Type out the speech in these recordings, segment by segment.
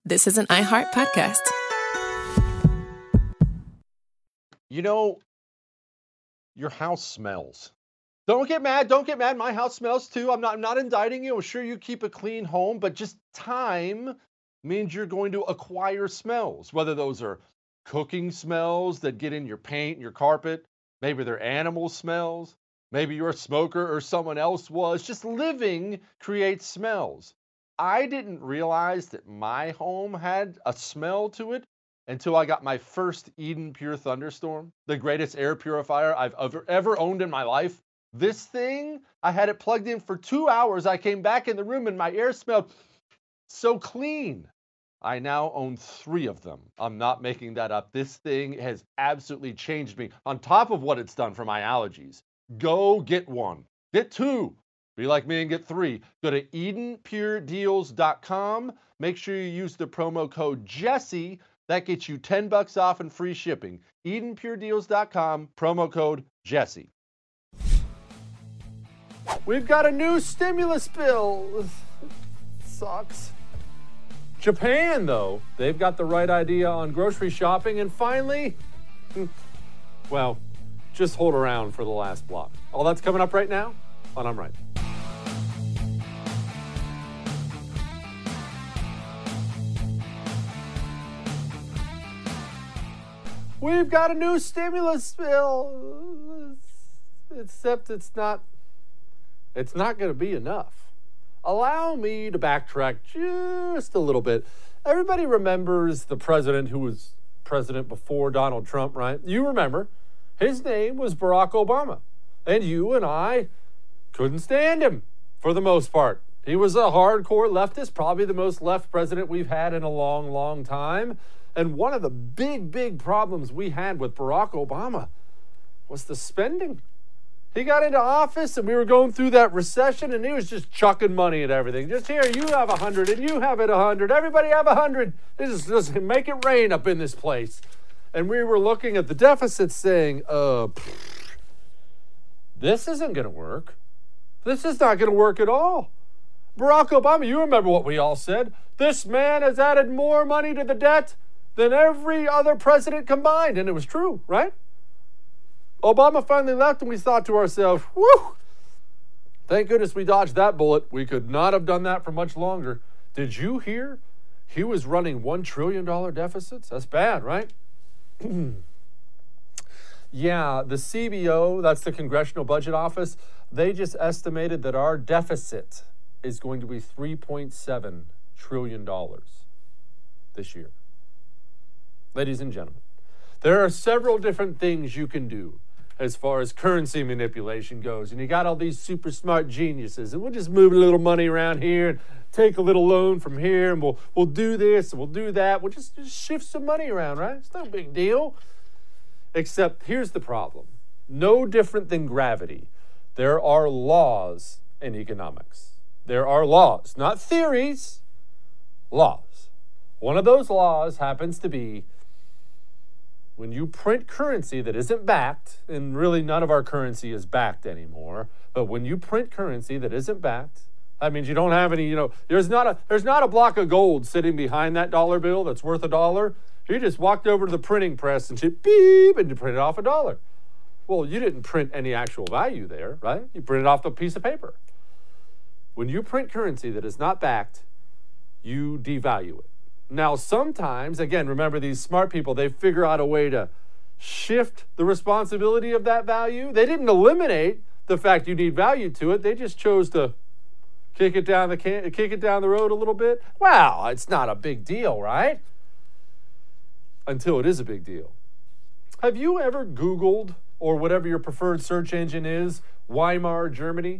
This is an iHeart podcast. You know, your house smells. Don't get mad. Don't get mad. My house smells too. I'm not indicting you. I'm sure you keep a clean home, but just time means you're going to acquire smells, whether those are cooking smells that get in your paint, your carpet, maybe they're animal smells, maybe you're a smoker or someone else was. Just living creates smells. I didn't realize that my home had a smell to it until I got my first Eden Pure Thunderstorm, the greatest air purifier I've ever owned in my life. This thing, I had it plugged in for 2 hours. I came back in the room and my air smelled so clean. I now own 3 of them. I'm not making that up. This thing has absolutely changed me on top of what it's done for my allergies. Go get one. Get 2. Be like me and get 3. Go to EdenPureDeals.com. Make sure you use the promo code Jesse. That gets you $10 off and free shipping. EdenPureDeals.com, promo code Jesse. We've got a new stimulus bill. Sucks. Japan, though, they've got the right idea on grocery shopping, and finally, well, just hold around for the last block. All that's coming up right now on I'm Right. We've got a new stimulus bill, except it's not going to be enough. Allow me to backtrack just a little bit. Everybody remembers the president who was president before Donald Trump, right? You remember. His name was Barack Obama. And you and I couldn't stand him for the most part. He was a hardcore leftist, probably the most left president we've had in a long, long time. And one of the big problems we had with Barack Obama was the spending. He got into office and we were going through that recession and he was just chucking money at everything. Just here, you have 100 and you have it 100. Everybody have 100. Just make it rain up in this place. And we were looking at the deficit saying, this isn't going to work. This is not going to work at all. Barack Obama, you remember what we all said. This man has added more money to the debt than every other president combined. And it was true, right? Obama finally left and we thought to ourselves, whew, thank goodness we dodged that bullet. We could not have done that for much longer. Did you hear he was running $1 trillion deficits? That's bad, right? Yeah, the CBO, that's the Congressional Budget Office, they just estimated that our deficit is going to be $3.7 trillion this year. Ladies and gentlemen, there are several different things you can do as far as currency manipulation goes. And you got all these super smart geniuses, and we'll just move a little money around here and take a little loan from here, and we'll do this and we'll do that. We'll just shift some money around, right? It's no big deal. Except here's the problem. No different than gravity. There are laws in economics. There are laws, not theories, laws. One of those laws happens to be when you print currency that isn't backed, and really none of our currency is backed anymore, but when you print currency that isn't backed, that means you don't have any, there's not a block of gold sitting behind that dollar bill that's worth $1. You just walked over to the printing press and said, beep, and you printed off $1. Well, you didn't print any actual value there, right? You printed off a piece of paper. When you print currency that is not backed, you devalue it. Now, sometimes, again, remember these smart people, they figure out a way to shift the responsibility of that value. They didn't eliminate the fact you need value to it. They just chose to kick it down the road a little bit. Well, it's not a big deal, right? Until it is a big deal. Have you ever Googled, or whatever your preferred search engine is, Weimar Germany?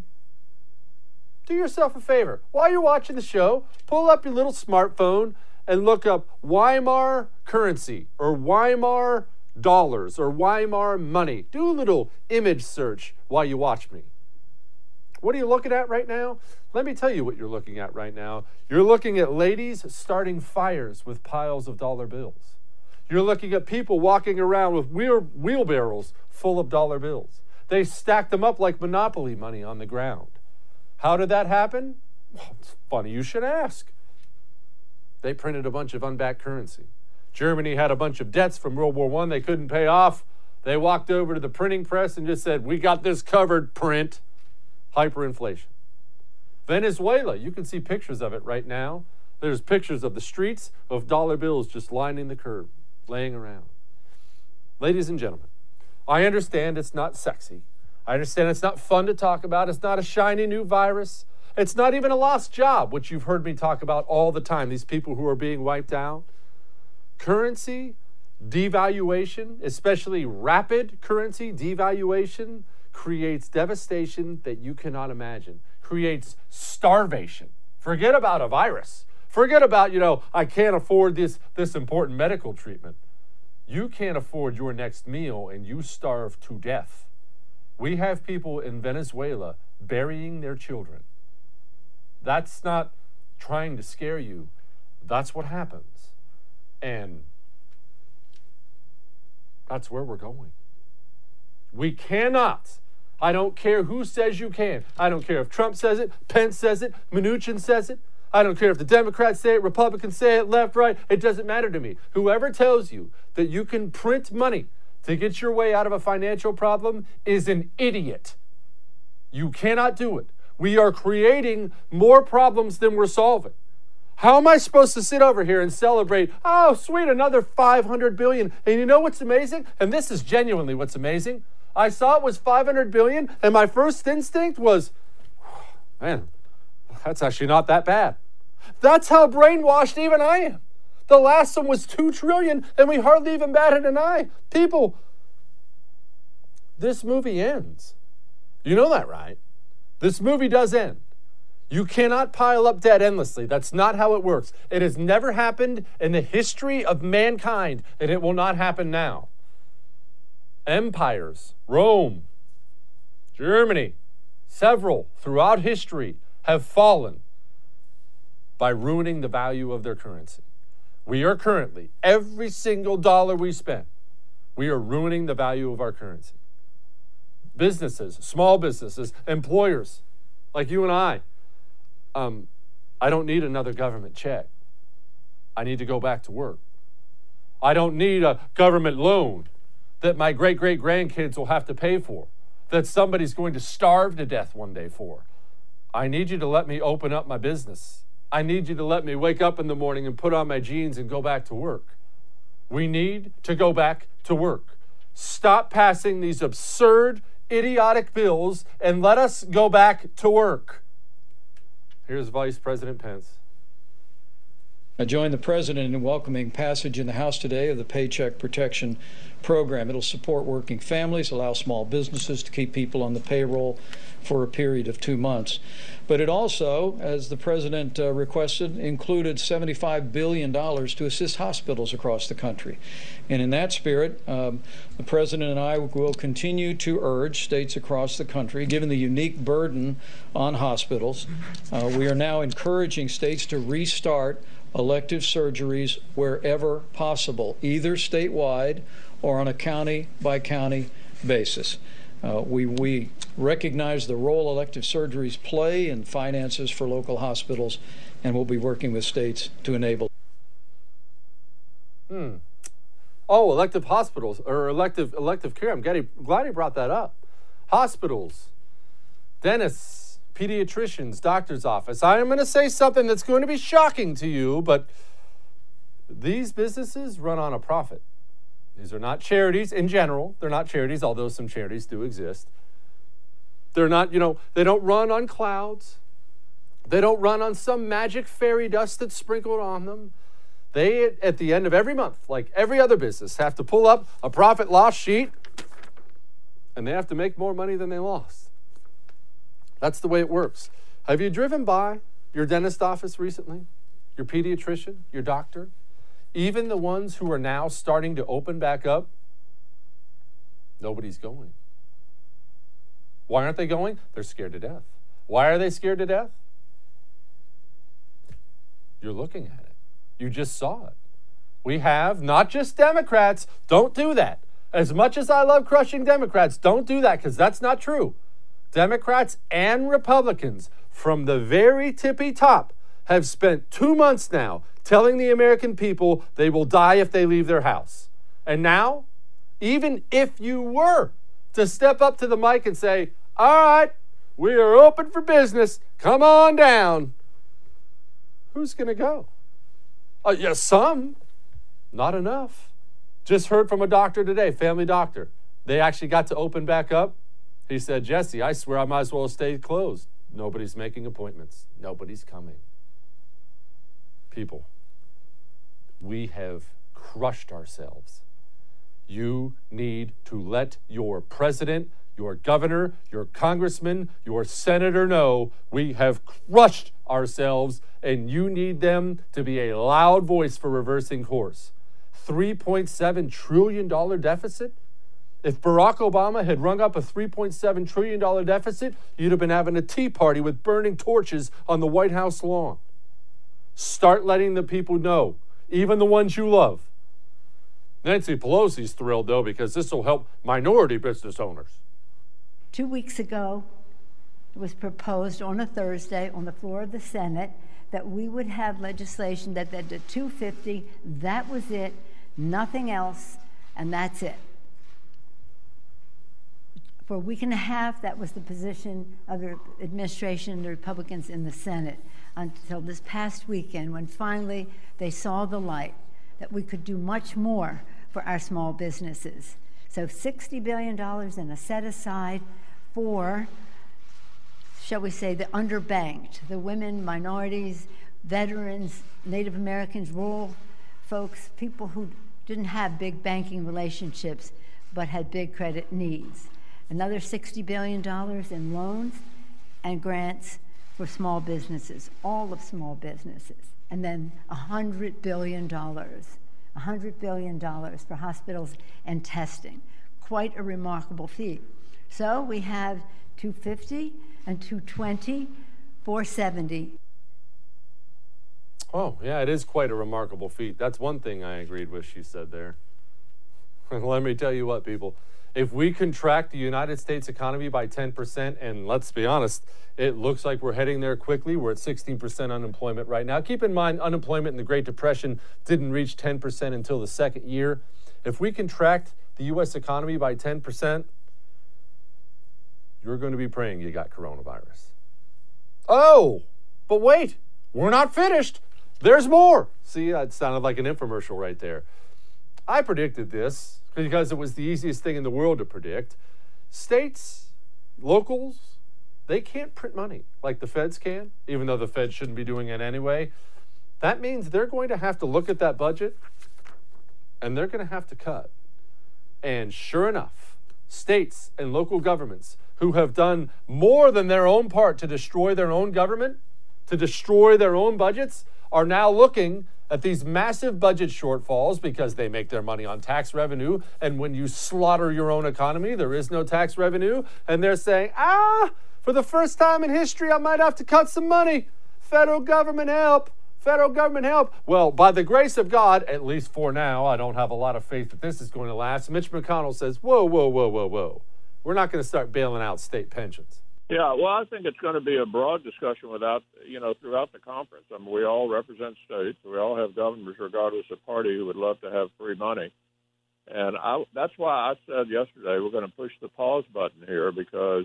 Do yourself a favor. While you're watching the show, pull up your little smartphone and look up Weimar currency or Weimar dollars or Weimar money. Do a little image search while you watch me. What are you looking at right now? Let me tell you what you're looking at right now. You're looking at ladies starting fires with piles of dollar bills. You're looking at people walking around with wheelbarrows full of dollar bills. They stacked them up like Monopoly money on the ground. How did that happen? Well, it's funny you should ask. They printed a bunch of unbacked currency. Germany had a bunch of debts from World War I they couldn't pay off. They walked over to the printing press and just said, we got this covered, print. Hyperinflation. Venezuela, you can see pictures of it right now. There's pictures of the streets of dollar bills just lining the curb, laying around. Ladies and gentlemen, I understand it's not sexy. I understand it's not fun to talk about. It's not a shiny new virus. It's not even a lost job, which you've heard me talk about all the time, these people who are being wiped out. Currency devaluation, especially rapid currency devaluation, creates devastation that you cannot imagine, creates starvation. Forget about a virus. Forget about, I can't afford this important medical treatment. You can't afford your next meal and you starve to death. We have people in Venezuela burying their children. That's not trying to scare you. That's what happens. And that's where we're going. We cannot. I don't care who says you can. I don't care if Trump says it, Pence says it, Mnuchin says it. I don't care if the Democrats say it, Republicans say it, left, right. It doesn't matter to me. Whoever tells you that you can print money to get your way out of a financial problem is an idiot. You cannot do it. We are creating more problems than we're solving. How am I supposed to sit over here and celebrate, oh, sweet, another $500 billion? And you know what's amazing? And this is genuinely what's amazing. I saw it was $500 billion, and my first instinct was, man, that's actually not that bad. That's how brainwashed even I am. The last one was $2 trillion, and we hardly even batted an eye. People, this movie ends. You know that, right? This movie does end. You cannot pile up debt endlessly. That's not how it works. It has never happened in the history of mankind, and it will not happen now. Empires, Rome, Germany, several throughout history have fallen by ruining the value of their currency. We are currently, every single dollar we spend, we are ruining the value of our currency. Businesses, small businesses, employers like you and I don't need another government check. I need to go back to work. I don't need a government loan that my great-great-grandkids will have to pay for, that somebody's going to starve to death one day for. I need you to let me open up my business. I need you to let me wake up in the morning and put on my jeans and go back to work. We need to go back to work. Stop passing these absurd, idiotic bills and let us go back to work. Here's Vice President Pence. I join the President in welcoming passage in the House today of the Paycheck Protection Program. It'll support working families, allow small businesses to keep people on the payroll for a period of 2 months. But it also, as the President requested, included $75 billion to assist hospitals across the country. And in that spirit, the President and I will continue to urge states across the country, given the unique burden on hospitals, we are now encouraging states to restart elective surgeries wherever possible, either statewide or on a county-by-county basis. We recognize the role elective surgeries play in finances for local hospitals, and we'll be working with states to enable. Oh, elective hospitals, or elective care. I'm glad he brought that up. Hospitals, dentists, pediatricians, doctor's office. I am going to say something that's going to be shocking to you, but these businesses run on a profit. These are not charities in general. They're not charities, although some charities do exist. They're not, they don't run on clouds. They don't run on some magic fairy dust that's sprinkled on them. They, at the end of every month, like every other business, have to pull up a profit loss sheet, and they have to make more money than they lost. That's the way it works. Have you driven by your dentist office recently? Your pediatrician? Your doctor? Even the ones who are now starting to open back up, nobody's going. Why aren't they going? They're scared to death. Why are they scared to death? You're looking at it. You just saw it. We have not just Democrats. Don't do that. As much as I love crushing Democrats, don't do that, because that's not true. Democrats and Republicans, from the very tippy top, have spent 2 months now telling the American people they will die if they leave their house. And now, even if you were to step up to the mic and say, all right, we are open for business, come on down, who's going to go? Yes, some, not enough. Just heard from a doctor today, family doctor. They actually got to open back up. He said, Jesse, I swear I might as well stay closed. Nobody's making appointments. Nobody's coming. People, we have crushed ourselves. You need to let your president, your governor, your congressman, your senator know we have crushed ourselves, and you need them to be a loud voice for reversing course. $3.7 trillion deficit? If Barack Obama had rung up a $3.7 trillion deficit, you'd have been having a tea party with burning torches on the White House lawn. Start letting the people know, even the ones you love. Nancy Pelosi's thrilled, though, because this will help minority business owners. 2 weeks ago, it was proposed on a Thursday on the floor of the Senate that we would have legislation that the $250, that was it, nothing else, and that's it. For a week and a half, that was the position of the administration and the Republicans in the Senate until this past weekend when finally they saw the light that we could do much more for our small businesses. So $60 billion in a set aside for, shall we say, the underbanked, the women, minorities, veterans, Native Americans, rural folks, people who didn't have big banking relationships but had big credit needs. Another $60 billion in loans and grants for small businesses, all of small businesses. And then $100 billion for hospitals and testing. Quite a remarkable feat. So we have 250 and 220, 470. Oh, yeah, it is quite a remarkable feat. That's one thing I agreed with she said there. Let me tell you what, people. If we contract the United States economy by 10%, and let's be honest, it looks like we're heading there quickly. We're at 16% unemployment right now. Keep in mind, unemployment in the Great Depression didn't reach 10% until the second year. If we contract the U.S. economy by 10%, you're going to be praying you got coronavirus. Oh, but wait, we're not finished. There's more. See, that sounded like an infomercial right there. I predicted this because it was the easiest thing in the world to predict. States, locals, they can't print money like the feds can, even though the feds shouldn't be doing it anyway. That means they're going to have to look at that budget and they're going to have to cut. And sure enough, states and local governments who have done more than their own part to destroy their own government, to destroy their own budgets, are now looking at these massive budget shortfalls because they make their money on tax revenue. And when you slaughter your own economy, there is no tax revenue. And they're saying, for the first time in history, I might have to cut some money. Federal government help. Federal government help. Well, by the grace of God, at least for now, I don't have a lot of faith that this is going to last. Mitch McConnell says, whoa. We're not going to start bailing out state pensions. Yeah, well, I think it's going to be a broad discussion throughout the conference. I mean, we all represent states. We all have governors, regardless of party, who would love to have free money. And that's why I said yesterday we're going to push the pause button here, because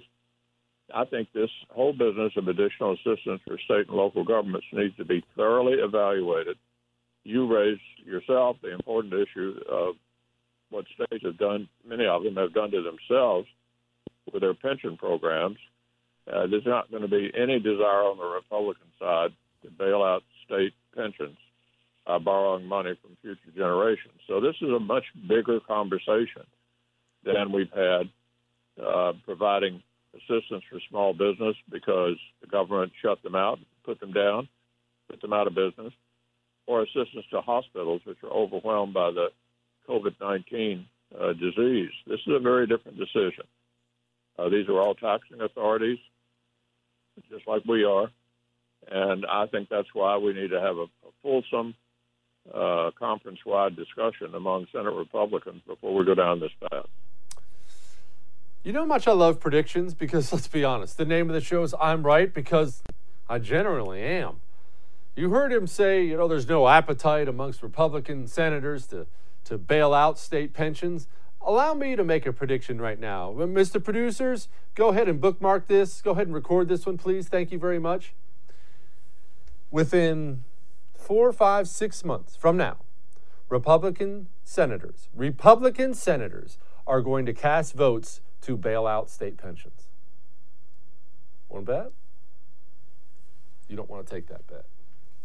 I think this whole business of additional assistance for state and local governments needs to be thoroughly evaluated. You raised yourself the important issue of what states have done, many of them have done to themselves with their pension programs. There's not going to be any desire on the Republican side to bail out state pensions by borrowing money from future generations. So this is a much bigger conversation than we've had providing assistance for small business because the government shut them out, put them down, put them out of business, or assistance to hospitals, which are overwhelmed by the COVID-19 disease. This is a very different decision. These are all taxing authorities, just like we are, and I think that's why we need to have a fulsome conference-wide discussion among Senate Republicans before we go down this path. You know how much I love predictions? Because let's be honest, the name of the show is I'm Right, because I generally am. You heard him say, there's no appetite amongst Republican senators to bail out state pensions. Allow me to make a prediction right now. Mr. Producers, go ahead and bookmark this. Go ahead and record this one, please. Thank you very much. Within 4, 5, 6 months from now, Republican senators are going to cast votes to bail out state pensions. Want to bet? You don't want to take that bet.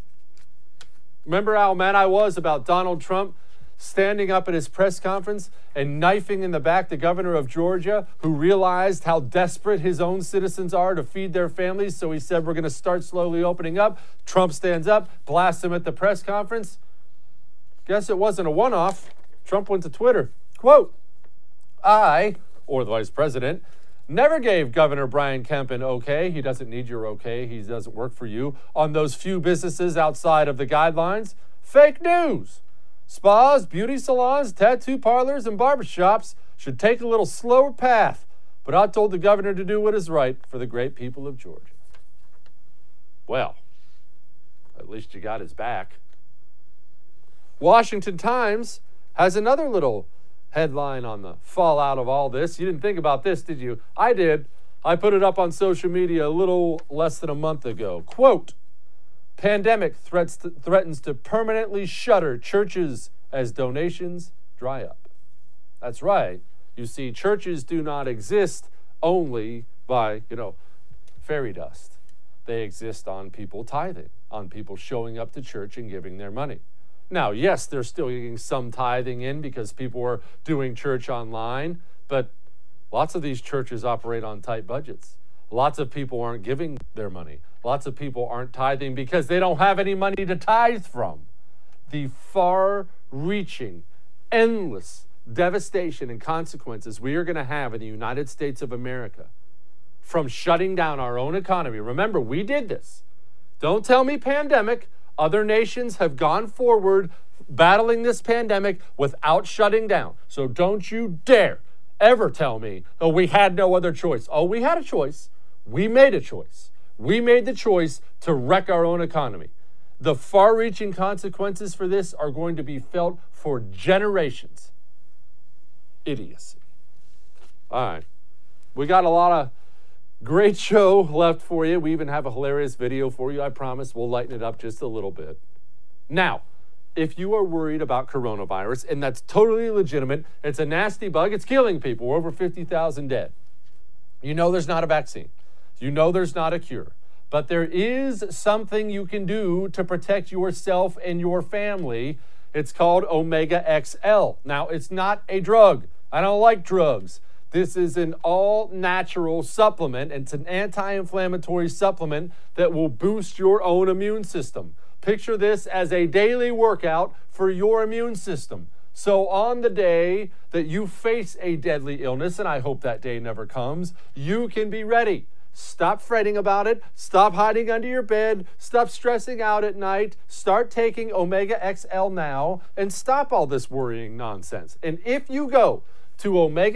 Remember how mad I was about Donald Trump standing up at his press conference and knifing in the back the governor of Georgia, who realized how desperate his own citizens are to feed their families, so he said, we're going to start slowly opening up. Trump stands up, blasts him at the press conference. Guess it wasn't a one-off. Trump went to Twitter, quote, I, or the vice president, never gave Governor Brian Kemp an okay. He doesn't need your okay. He doesn't work for you. On those few businesses outside of the guidelines. Fake news. Spas, beauty salons, tattoo parlors, and barbershops should take a little slower path. But I told the governor to do what is right for the great people of Georgia. Well, at least you got his back. Washington Times has another little headline on the fallout of all this. You didn't think about this, did you? I did. I put it up on social media a little less than a month ago. Quote, pandemic threatens to permanently shutter churches as donations dry up. That's right. You see, churches do not exist only by, fairy dust. They exist on people tithing, on people showing up to church and giving their money. Now, yes, they're still getting some tithing in because people are doing church online, but lots of these churches operate on tight budgets. Lots of people aren't giving their money. Lots of people aren't tithing because they don't have any money to tithe from. The far-reaching, endless devastation and consequences we are going to have in the United States of America from shutting down our own economy. Remember, we did this. Don't tell me pandemic. Other nations have gone forward battling this pandemic without shutting down. So don't you dare ever tell me, oh, we had no other choice. Oh, we had a choice. We made a choice. We made the choice to wreck our own economy. The far-reaching consequences for this are going to be felt for generations. Idiocy. All right. We got a lot of great show left for you. We even have a hilarious video for you. I promise we'll lighten it up just a little bit. Now, if you are worried about coronavirus, and that's totally legitimate, it's a nasty bug, it's killing people. We're over 50,000 dead. You know there's not a vaccine. You know there's not a cure. But there is something you can do to protect yourself and your family. It's called Omega XL. Now, it's not a drug. I don't like drugs. This is an all-natural supplement. It's an anti-inflammatory supplement that will boost your own immune system. Picture this as a daily workout for your immune system. So on the day that you face a deadly illness, and I hope that day never comes, you can be ready. Stop fretting about it. Stop hiding under your bed. Stop stressing out at night. Start taking Omega XL now and stop all this worrying nonsense. And if you go to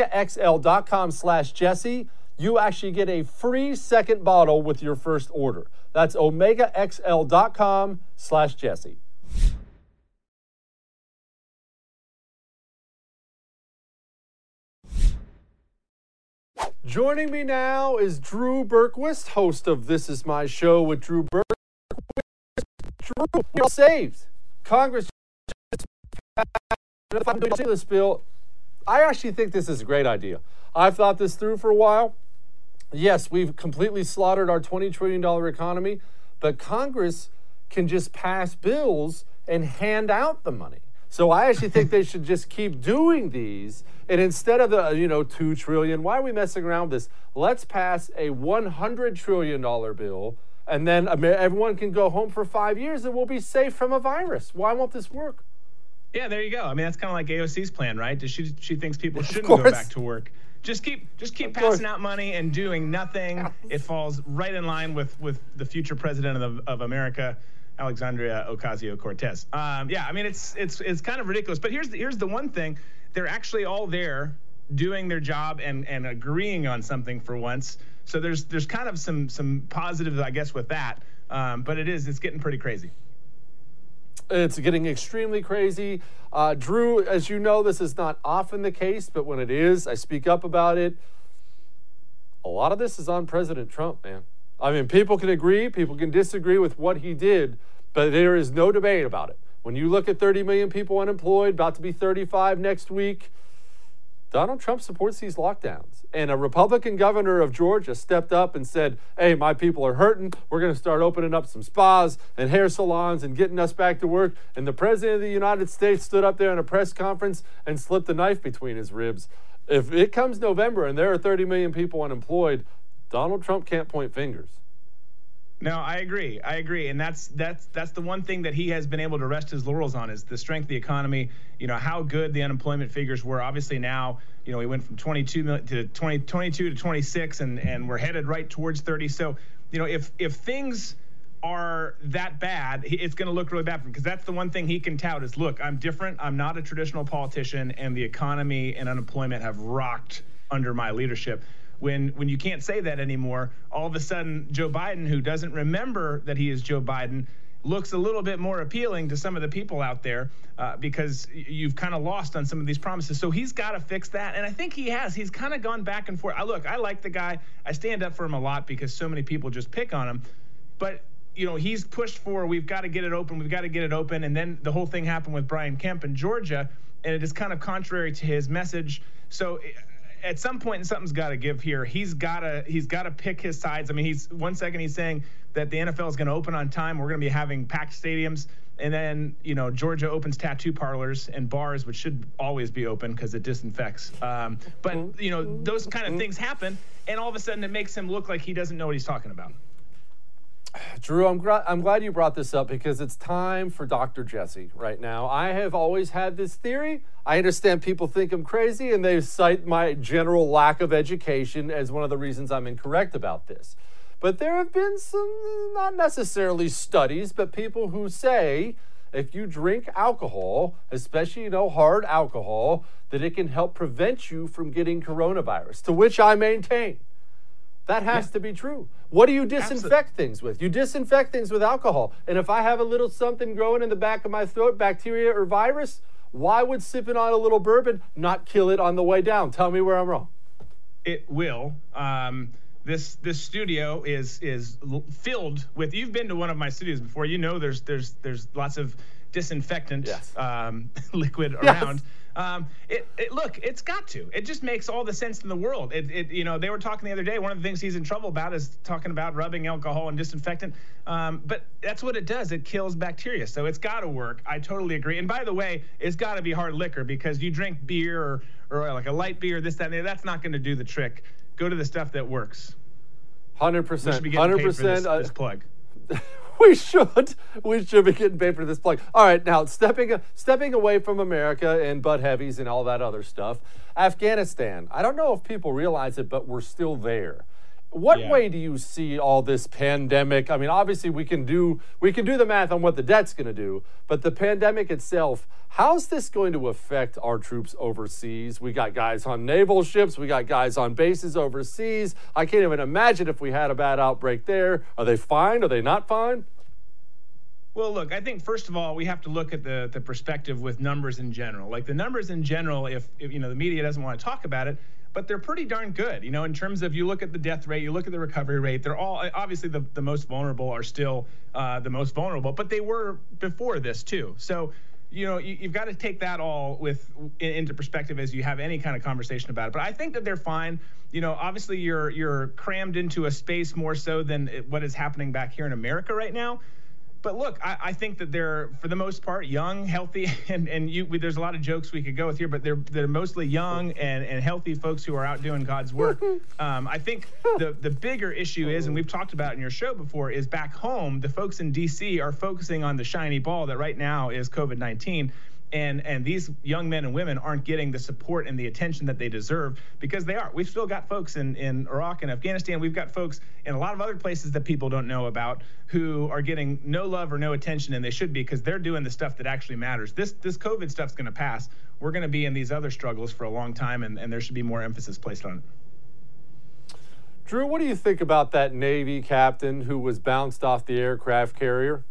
OmegaXL.com/Jesse, you actually get a free second bottle with your first order. That's OmegaXL.com/Jesse. Joining me now is Drew Berquist, host of This Is My Show with Drew Berquist. Drew, you're saved. Congress just passed this bill. I actually think this is a great idea. I've thought this through for a while. Yes, we've completely slaughtered our $20 trillion economy, but Congress can just pass bills and hand out the money. So I actually think they should just keep doing these. And instead of the, $2 trillion, why are we messing around with this? Let's pass a $100 trillion bill, and then everyone can go home for 5 years and we'll be safe from a virus. Why won't this work? Yeah, there you go. I mean, that's kind of like AOC's plan, right? She thinks people shouldn't go back to work. Just keep passing out money and doing nothing. It falls right in line with the future president of America, Alexandria Ocasio-Cortez. Yeah, I mean, it's kind of ridiculous. But here's the one thing: they're actually all there doing their job and agreeing on something for once. So there's kind of some positives, I guess, with that. But it's getting pretty crazy. It's getting extremely crazy. Drew, as you know, this is not often the case, but when it is, I speak up about it. A lot of this is on President Trump, man. I mean, people can agree, people can disagree with what he did, but there is no debate about it. When you look at 30 million people unemployed, about to be 35 next week, Donald Trump supports these lockdowns. And a Republican governor of Georgia stepped up and said, hey, my people are hurting. We're going to start opening up some spas and hair salons and getting us back to work. And the president of the United States stood up there in a press conference and slipped a knife between his ribs. If it comes November and there are 30 million people unemployed, Donald Trump can't point fingers. No, I agree. And that's the one thing that he has been able to rest his laurels on is the strength of the economy. You know, how good the unemployment figures were. Obviously now, you know, we went from 22 to 26 and we're headed right towards 30. So, you know, if things are that bad, it's going to look really bad for him, because that's the one thing he can tout is, look, I'm different. I'm not a traditional politician, and the economy and unemployment have rocked under my leadership. When you can't say that anymore, all of a sudden Joe Biden, who doesn't remember that he is Joe Biden, looks a little bit more appealing to some of the people out there because you've kind of lost on some of these promises. So he's got to fix that, and I think he has. He's kind of gone back and forth. I like the guy. I stand up for him a lot because so many people just pick on him. But, you know, he's pushed for, we've got to get it open, and then the whole thing happened with Brian Kemp in Georgia, and it is kind of contrary to his message. So at some point, something's got to give here. He's got to pick his sides. I mean, he's saying that the NFL is going to open on time. We're going to be having packed stadiums. And then, you know, Georgia opens tattoo parlors and bars, which should always be open because it disinfects. But, you know, those kind of things happen. And all of a sudden it makes him look like he doesn't know what he's talking about. Drew, I'm glad you brought this up because it's time for Dr. Jesse right now. I have always had this theory. I understand people think I'm crazy, and they cite my general lack of education as one of the reasons I'm incorrect about this. But there have been some, not necessarily studies, but people who say if you drink alcohol, especially, you know, hard alcohol, that it can help prevent you from getting coronavirus, to which I maintain. That has to be true. What do you disinfect things with? You disinfect things with alcohol. And if I have a little something growing in the back of my throat, bacteria or virus, why would sipping on a little bourbon not kill it on the way down? Tell me where I'm wrong. It will. This studio is filled with. You've been to one of my studios before. You know there's lots of disinfectant liquid around. Look, it's got to. It just makes all the sense in the world. You know, they were talking the other day. One of the things he's in trouble about is talking about rubbing alcohol and disinfectant. But that's what it does. It kills bacteria. So it's got to work. I totally agree. And by the way, it's got to be hard liquor, because you drink beer or like a light beer, this, that, and that's not going to do the trick. Go to the stuff that works. 100%. 100%. This plug. We should be getting paid for this plug. All right, now stepping away from America and butt heavies and all that other stuff. Afghanistan. I don't know if people realize it, but we're still there. What way do you see all this pandemic? I mean, obviously we can do the math on what the debt's going to do, but the pandemic itself, how's this going to affect our troops overseas? We got guys on naval ships, we got guys on bases overseas. I can't even imagine if we had a bad outbreak there. Are they fine? Are they not fine? Well, look, I think first of all, we have to look at the perspective with numbers in general. Like the numbers in general, if you know the media doesn't want to talk about it, but they're pretty darn good, you know, in terms of you look at the death rate, you look at the recovery rate, they're all, obviously the most vulnerable are still the most vulnerable, but they were before this too. So, you know, you've got to take that all into perspective as you have any kind of conversation about it. But I think that they're fine. You know, obviously you're crammed into a space more so than what is happening back here in America right now. But look, I think that they're, for the most part, young, healthy, and there's a lot of jokes we could go with here, but they're mostly young and healthy folks who are out doing God's work. I think the bigger issue is, and we've talked about it in your show before, is back home, the folks in D.C. are focusing on the shiny ball that right now is COVID-19. And these young men and women aren't getting the support and the attention that they deserve, because they are. We've still got folks in Iraq and Afghanistan. We've got folks in a lot of other places that people don't know about who are getting no love or no attention, and they should be, because they're doing the stuff that actually matters. This COVID stuff's going to pass. We're going to be in these other struggles for a long time, and there should be more emphasis placed on it. Drew, what do you think about that Navy captain who was bounced off the aircraft carrier?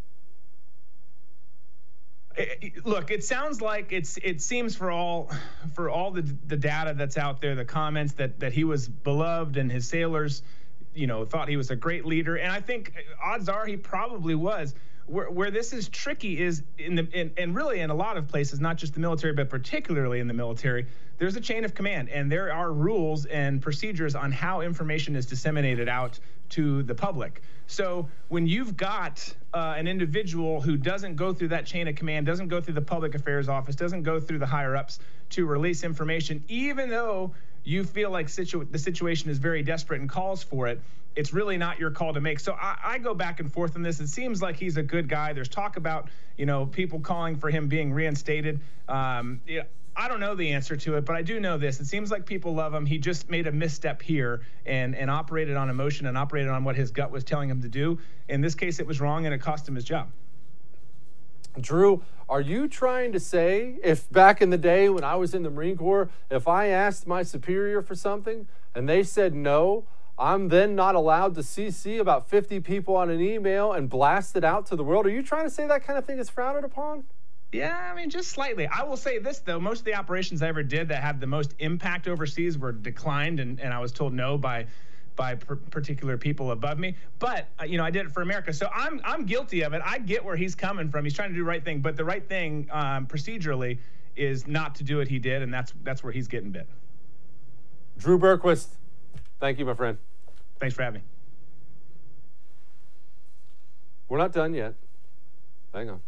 Look, it sounds like it seems for all the data that's out there, the comments that he was beloved and his sailors, thought he was a great leader, and I think odds are he probably was. Where this is tricky is and really in a lot of places, not just the military, but particularly in the military, there's a chain of command, and there are rules and procedures on how information is disseminated out to the public. So when you've got an individual who doesn't go through that chain of command, doesn't go through the public affairs office, doesn't go through the higher ups to release information, even though you feel like the situation is very desperate and calls for it, it's really not your call to make. So I go back and forth on this. It seems like he's a good guy. There's talk about, people calling for him being reinstated. I don't know the answer to it, but I do know this. It seems like people love him. He just made a misstep here and operated on emotion and operated on what his gut was telling him to do. In this case, it was wrong, and it cost him his job. Drew, are you trying to say if back in the day when I was in the Marine Corps, if I asked my superior for something and they said no, I'm then not allowed to CC about 50 people on an email and blast it out to the world? Are you trying to say that kind of thing is frowned upon? Yeah, I mean, just slightly. I will say this, though. Most of the operations I ever did that had the most impact overseas were declined, and I was told no by particular people above me. But, I did it for America. So I'm guilty of it. I get where he's coming from. He's trying to do the right thing. But the right thing procedurally is not to do what he did, and that's where he's getting bit. Drew Berquist, thank you, my friend. Thanks for having me. We're not done yet. Hang on.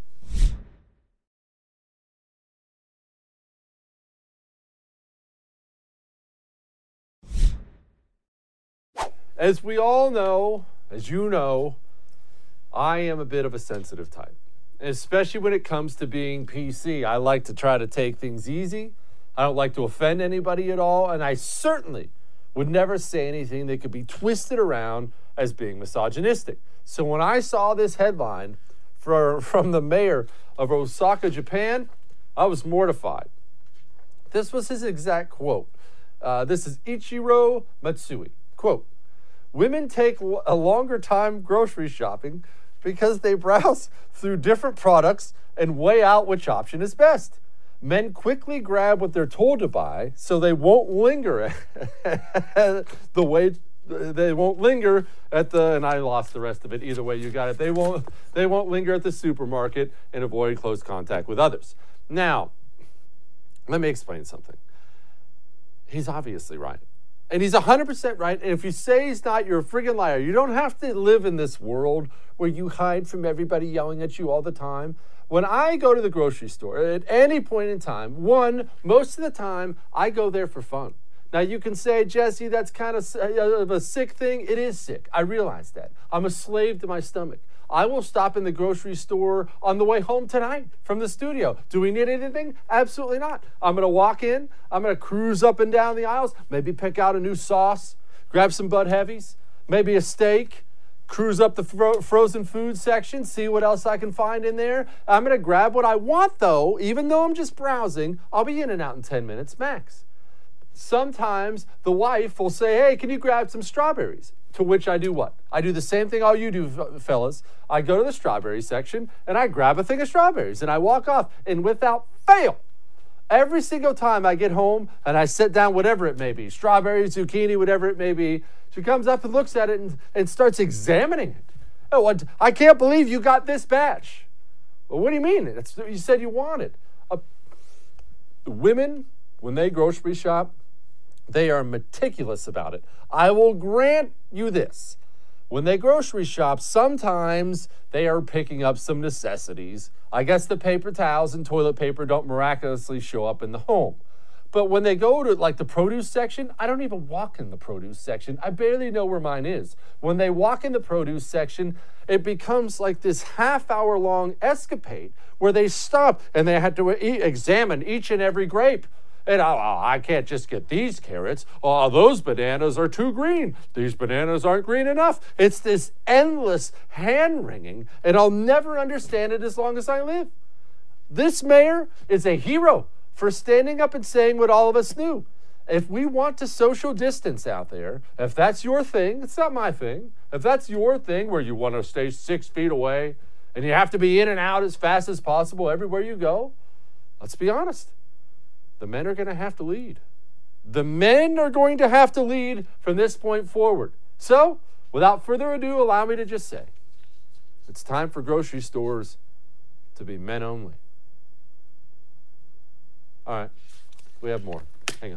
As we all know, as you know, I am a bit of a sensitive type, especially when it comes to being PC. I like to try to take things easy. I don't like to offend anybody at all, and I certainly would never say anything that could be twisted around as being misogynistic. So when I saw this headline from the mayor of Osaka, Japan, I was mortified. This was his exact quote. This is Ichiro Matsui. Quote, "Women take a longer time grocery shopping because they browse through different products and weigh out which option is best. Men quickly grab what they're told to buy so they won't linger they won't linger at the, and I lost the rest of it. Either way, you got it. They won't linger at the supermarket and avoid close contact with others." Now, let me explain something. He's obviously right. And he's 100% right. And if you say he's not, you're a friggin' liar. You don't have to live in this world where you hide from everybody yelling at you all the time. When I go to the grocery store at any point in time, most of the time, I go there for fun. Now, you can say, Jesse, that's kind of a sick thing. It is sick. I realize that. I'm a slave to my stomach. I will stop in the grocery store on the way home tonight from the studio. Do we need anything? Absolutely not. I'm going to walk in. I'm going to cruise up and down the aisles, maybe pick out a new sauce, grab some Bud Heavies, maybe a steak, cruise up the frozen food section, see what else I can find in there. I'm going to grab what I want, though. Even though I'm just browsing, I'll be in and out in 10 minutes max. Sometimes the wife will say, "Hey, can you grab some strawberries?" To which I do what? I do the same thing all you do, fellas. I go to the strawberry section and I grab a thing of strawberries and I walk off. And without fail, every single time I get home and I sit down, whatever it may be, strawberry, zucchini, whatever it may be, she comes up and looks at it and starts examining it. "Oh, I can't believe you got this batch." "Well, what do you mean? That's what you said you wanted." Women, when they grocery shop, they are meticulous about it. I will grant you this. When they grocery shop, sometimes they are picking up some necessities. I guess the paper towels and toilet paper don't miraculously show up in the home. But when they go to like the produce section, I don't even walk in the produce section. I barely know where mine is. When they walk in the produce section, it becomes like this half-hour-long escapade where they stop and they have to examine each and every grape. And I can't just get these carrots. Oh, those bananas are too green. These bananas aren't green enough. It's this endless hand-wringing, and I'll never understand it as long as I live. This mayor is a hero for standing up and saying what all of us knew. if we want to social distance out there, if that's your thing, it's not my thing. If that's your thing where you want to stay 6 feet away and you have to be in and out as fast as possible everywhere you go, let's be honest. The men are going to have to lead. The men are going to have to lead from this point forward. So, without further ado, allow me to just say, it's time for grocery stores to be men only. All right, we have more. Hang on.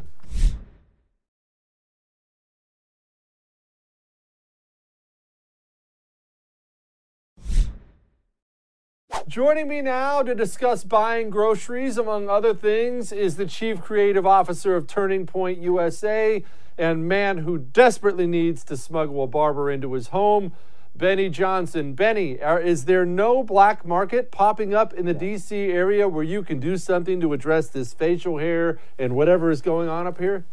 Joining me now to discuss buying groceries, among other things, is the Chief Creative Officer of Turning Point USA and man who desperately needs to smuggle a barber into his home, Benny Johnson. Benny, is there no black market popping up in the D.C. area where you can do something to address this facial hair and whatever is going on up here?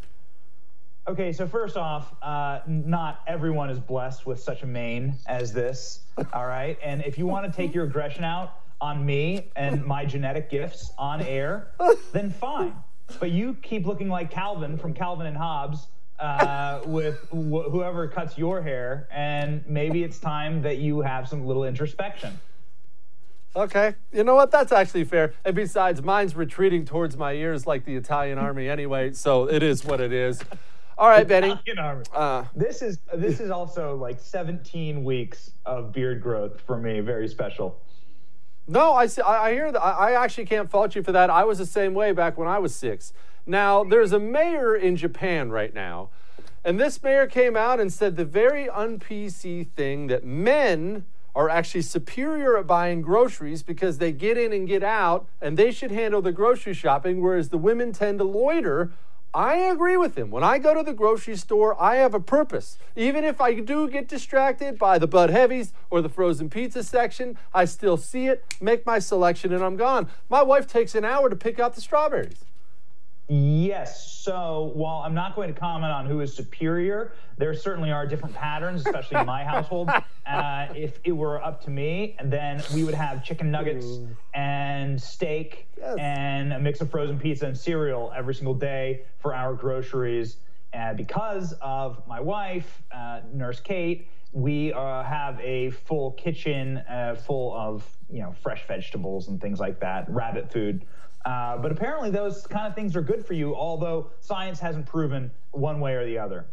Okay, so first off, not everyone is blessed with such a mane as this, all right? And if you want to take your aggression out on me and my genetic gifts on air, then fine. But you keep looking like Calvin from Calvin and Hobbes with whoever cuts your hair, and maybe it's time that you have some little introspection. Okay, you know what? That's actually fair. And besides, mine's retreating towards my ears like the Italian army anyway, so it is what it is. All right, Benny. This is also like 17 weeks of beard growth for me. Very special. No, I hear that. I actually can't fault you for that. I was the same way back when I was 6. Now, there's a mayor in Japan right now, and this mayor came out and said the very un-PC thing that men are actually superior at buying groceries because they get in and get out, and they should handle the grocery shopping, whereas the women tend to loiter. I agree with him. When I go to the grocery store, I have a purpose. Even if I do get distracted by the Bud Heavies or the frozen pizza section, I still see it, make my selection, and I'm gone. My wife takes an hour to pick out the strawberries. Yes. So while I'm not going to comment on who is superior, there certainly are different patterns, especially in my household. If it were up to me, then we would have chicken nuggets and steak and a mix of frozen pizza and cereal every single day for our groceries. Because of my wife, Nurse Kate, we have a full kitchen full of fresh vegetables and things like that, rabbit food. But apparently those kind of things are good for you, although science hasn't proven one way or the other.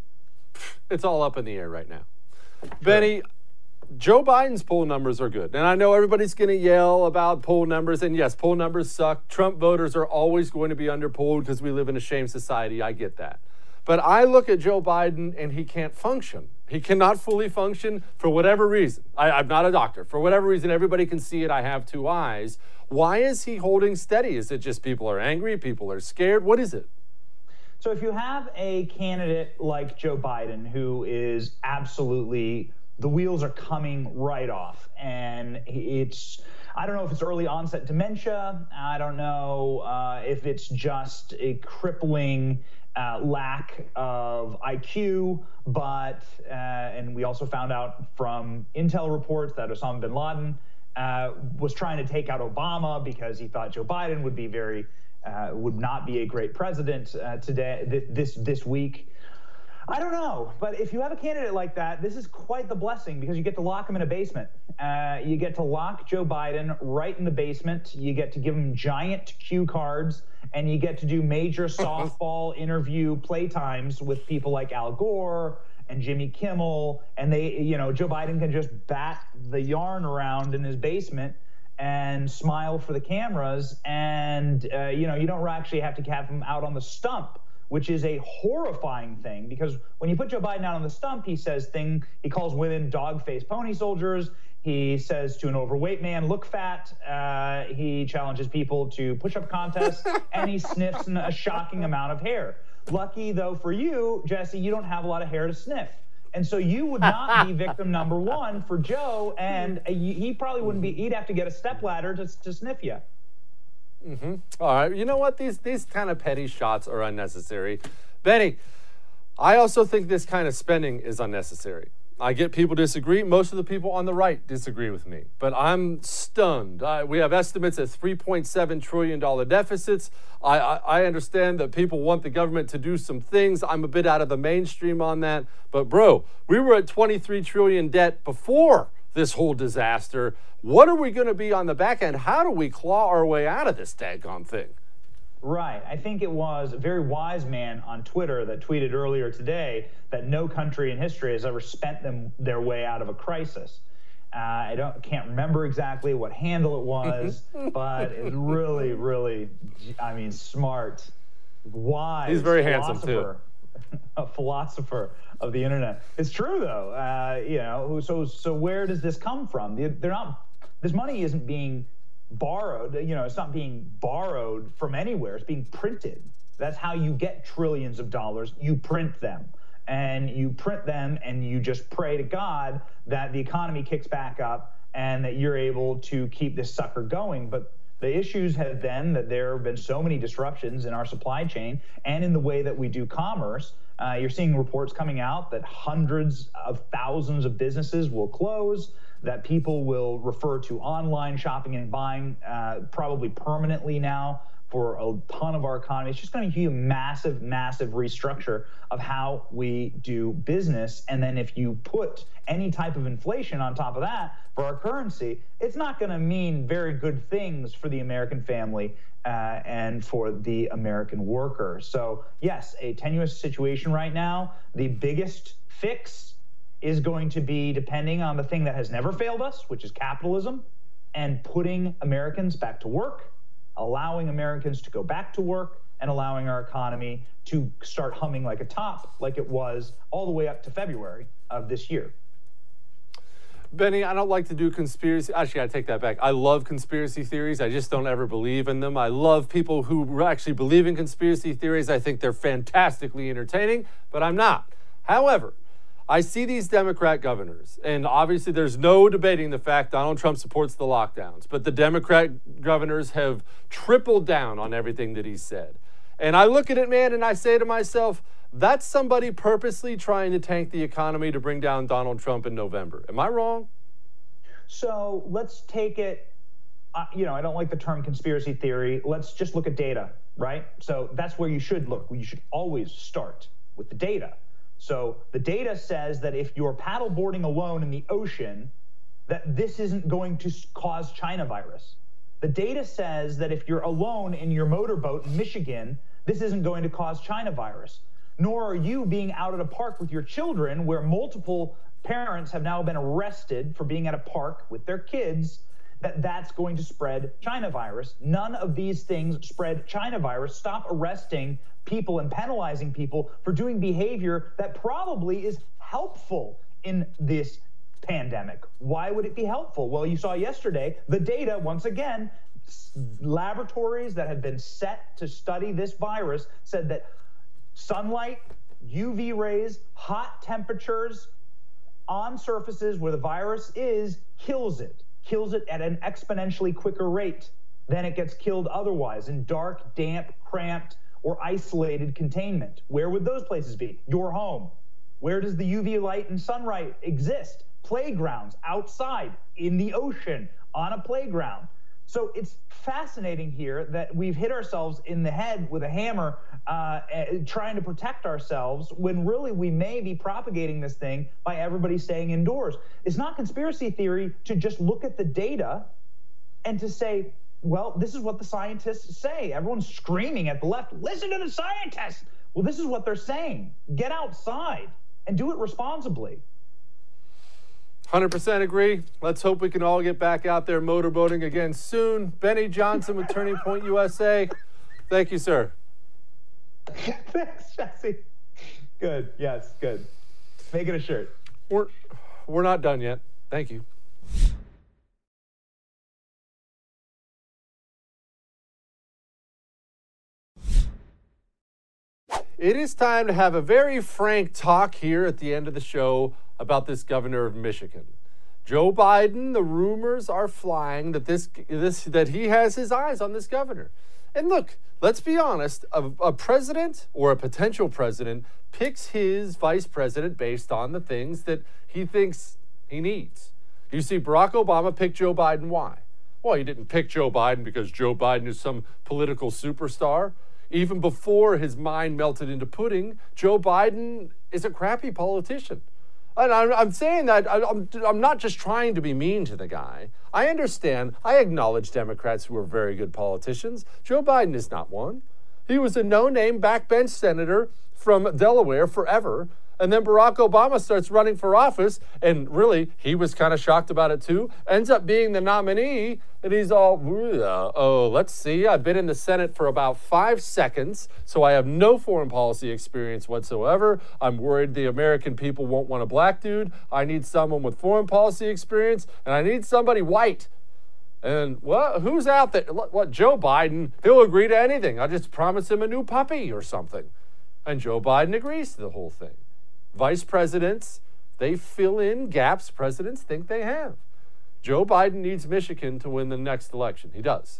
It's all up in the air right now. Sure. Benny, Joe Biden's poll numbers are good. And I know everybody's going to yell about poll numbers. And yes, poll numbers suck. Trump voters are always going to be underpolled because we live in a shame society. I get that. But I look at Joe Biden and he can't function. He cannot fully function for whatever reason. I'm not a doctor. For whatever reason, everybody can see it. I have 2 eyes. Why is he holding steady? Is it just people are angry? People are scared? What is it? So if you have a candidate like Joe Biden, who is absolutely, the wheels are coming right off. And I don't know if it's early onset dementia. I don't know if it's just a crippling lack of IQ, but, and we also found out from intel reports that Osama bin Laden was trying to take out Obama because he thought Joe Biden would be would not be a great president this week. I don't know, but if you have a candidate like that, this is quite the blessing because you get to lock him in a basement. You get to lock Joe Biden right in the basement. You get to give him giant cue cards, and you get to do major softball interview playtimes with people like Al Gore and Jimmy Kimmel, and Joe Biden can just bat the yarn around in his basement and smile for the cameras, and you don't actually have to have him out on the stump, which is a horrifying thing because when you put Joe Biden out on the stump, he calls women dog-faced pony soldiers. He says to an overweight man, look fat. He challenges people to push-up contests, and he sniffs a shocking amount of hair. Lucky, though, for you, Jesse, you don't have a lot of hair to sniff. And so you would not be victim number 1 for Joe, and he probably wouldn't be, he'd have to get a stepladder to sniff you. Mm-hmm. All right. You know what? These kind of petty shots are unnecessary. Benny, I also think this kind of spending is unnecessary. I get people disagree. Most of the people on the right disagree with me. But I'm stunned. We have estimates at $3.7 trillion deficits. I understand that people want the government to do some things. I'm a bit out of the mainstream on that. But, bro, we were at $23 trillion debt before this whole disaster. What are we going to be on the back end? How do we claw our way out of this daggone thing? Right. I think it was a very wise man on Twitter that tweeted earlier today that no country in history has ever spent their way out of a crisis. I can't remember exactly what handle it was, but it's really, really, I mean, smart, wise. He's very handsome too. A philosopher of the internet. It's true though. You know, so where does this come from? This money isn't being borrowed, you know, it's not being borrowed from anywhere. It's being printed. That's how you get trillions of dollars. You print them. And you print them and you just pray to God that the economy kicks back up and that you're able to keep this sucker going. But the issues have been that there have been so many disruptions in our supply chain and in the way that we do commerce. You're seeing reports coming out that hundreds of thousands of businesses will close, that people will refer to online shopping and buying probably permanently now for a ton of our economy. It's just going to be a massive, massive restructure of how we do business. And then if you put any type of inflation on top of that for our currency, it's not going to mean very good things for the American family and for the American worker. So yes, a tenuous situation right now. The biggest fix is going to be depending on the thing that has never failed us, which is capitalism, and putting Americans back to work, allowing Americans to go back to work, and allowing our economy to start humming like a top, like it was all the way up to February of this year. Benny, I don't like to do conspiracy. Actually, I take that back. I love conspiracy theories. I just don't ever believe in them. I love people who actually believe in conspiracy theories. I think they're fantastically entertaining, but I'm not. However, I see these Democrat governors, and obviously there's no debating the fact Donald Trump supports the lockdowns, but the Democrat governors have tripled down on everything that he said. And I look at it, man, and I say to myself, that's somebody purposely trying to tank the economy to bring down Donald Trump in November. Am I wrong? So let's take it, you know, I don't like the term conspiracy theory. Let's just look at data, right? So that's where you should look. You should always start with the data. So the data says that if you're paddleboarding alone in the ocean, that this isn't going to cause China virus. The data says that if you're alone in your motorboat in Michigan, this isn't going to cause China virus. Nor are you being out at a park with your children where multiple parents have now been arrested for being at a park with their kids, that's going to spread China virus. None of these things spread China virus. Stop arresting people and penalizing people for doing behavior that probably is helpful in this pandemic. Why would it be helpful? Well, you saw yesterday the data, once again, laboratories that have been set to study this virus said that sunlight, UV rays, hot temperatures on surfaces where the virus is kills it at an exponentially quicker rate than it gets killed otherwise in dark, damp, cramped, or isolated containment. Where would those places be? Your home. Where does the UV light and sunlight exist? Playgrounds, outside, in the ocean, on a playground. So it's fascinating here that we've hit ourselves in the head with a hammer trying to protect ourselves when really we may be propagating this thing by everybody staying indoors. It's not conspiracy theory to just look at the data and to say, well, this is what the scientists say. Everyone's screaming at the left, listen to the scientists. Well, this is what they're saying. Get outside and do it responsibly. 100% agree. Let's hope we can all get back out there motorboating again soon. Benny Johnson with Turning Point USA. Thank you, sir. Thanks, Jesse. Good. Yes, good. Make it a shirt. We're not done yet. Thank you. It is time to have a very frank talk here at the end of the show about this governor of Michigan. Joe Biden, the rumors are flying that that he has his eyes on this governor. And look, let's be honest, a president or a potential president picks his vice president based on the things that he thinks he needs. You see, Barack Obama picked Joe Biden. Why? Well, he didn't pick Joe Biden because Joe Biden is some political superstar. Even before his mind melted into pudding, Joe Biden is a crappy politician. And I'm saying that, I'm not just trying to be mean to the guy. I understand, I acknowledge Democrats who are very good politicians. Joe Biden is not one. He was a no-name backbench senator from Delaware forever. And then Barack Obama starts running for office, and really, he was kind of shocked about it too, ends up being the nominee, and he's all, oh, let's see, I've been in the Senate for about 5 seconds, so I have no foreign policy experience whatsoever. I'm worried the American people won't want a black dude. I need someone with foreign policy experience, and I need somebody white. And who's out there? What, Joe Biden? He'll agree to anything. I'll just promise him a new puppy or something. And Joe Biden agrees to the whole thing. Vice presidents, they fill in gaps presidents think they have. Joe Biden needs Michigan to win the next election. He does.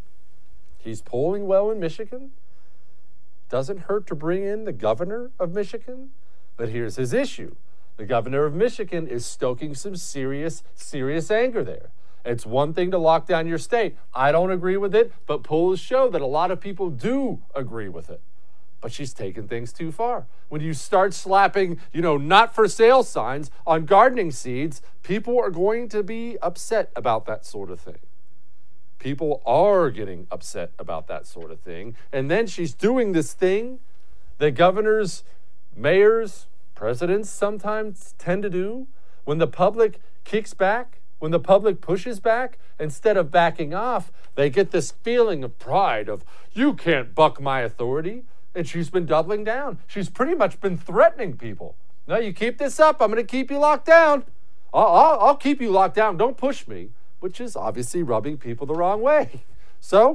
He's polling well in Michigan. Doesn't hurt to bring in the governor of Michigan. But here's his issue. The governor of Michigan is stoking some serious anger there. It's one thing to lock down your state. I don't agree with it, but polls show that a lot of people do agree with it. But she's taken things too far. When you start slapping, not for sale signs on gardening seeds, people are going to be upset about that sort of thing. People are getting upset about that sort of thing. And then she's doing this thing that governors, mayors, presidents sometimes tend to do. When the public kicks back, when the public pushes back, instead of backing off, they get this feeling of pride of, you can't buck my authority. And she's been doubling down. She's pretty much been threatening people. No, you keep this up, I'm going to keep you locked down. I'll keep you locked down. Don't push me, which is obviously rubbing people the wrong way. So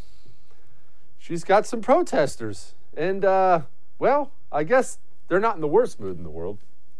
she's got some protesters. And, I guess they're not in the worst mood in the world.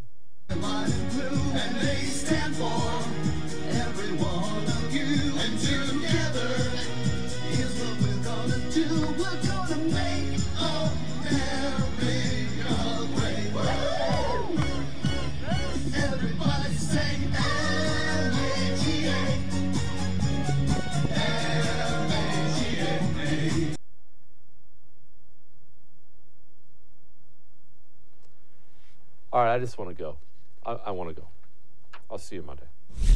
All right, I just want to go. I want to go. I'll see you Monday.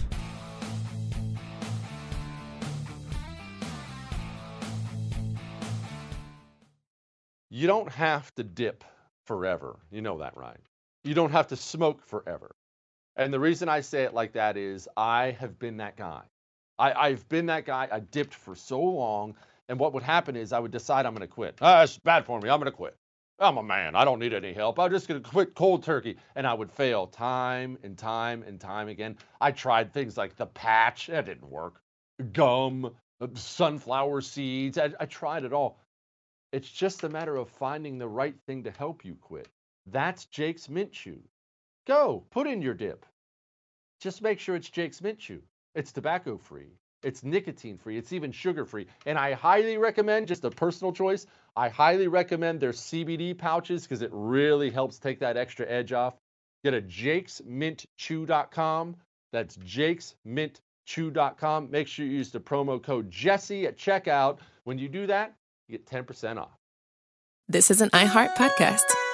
You don't have to dip forever. You know that, right? You don't have to smoke forever. And the reason I say it like that is I have been that guy. I've been that guy. I dipped for so long. And what would happen is I would decide I'm going to quit. It's bad for me. I'm going to quit. I'm a man. I don't need any help. I'm just going to quit cold turkey. And I would fail time and time and time again. I tried things like the patch. That didn't work. Gum, sunflower seeds. I tried it all. It's just a matter of finding the right thing to help you quit. That's Jake's Mint Chew. Go, put in your dip. Just make sure it's Jake's Mint Chew. It's tobacco-free. It's nicotine-free. It's even sugar-free. And I highly recommend, just a personal choice, I highly recommend their CBD pouches because it really helps take that extra edge off. Get a jakesmintchew.com. That's jakesmintchew.com. Make sure you use the promo code Jesse at checkout. When you do that, you get 10% off. This is an iHeart podcast.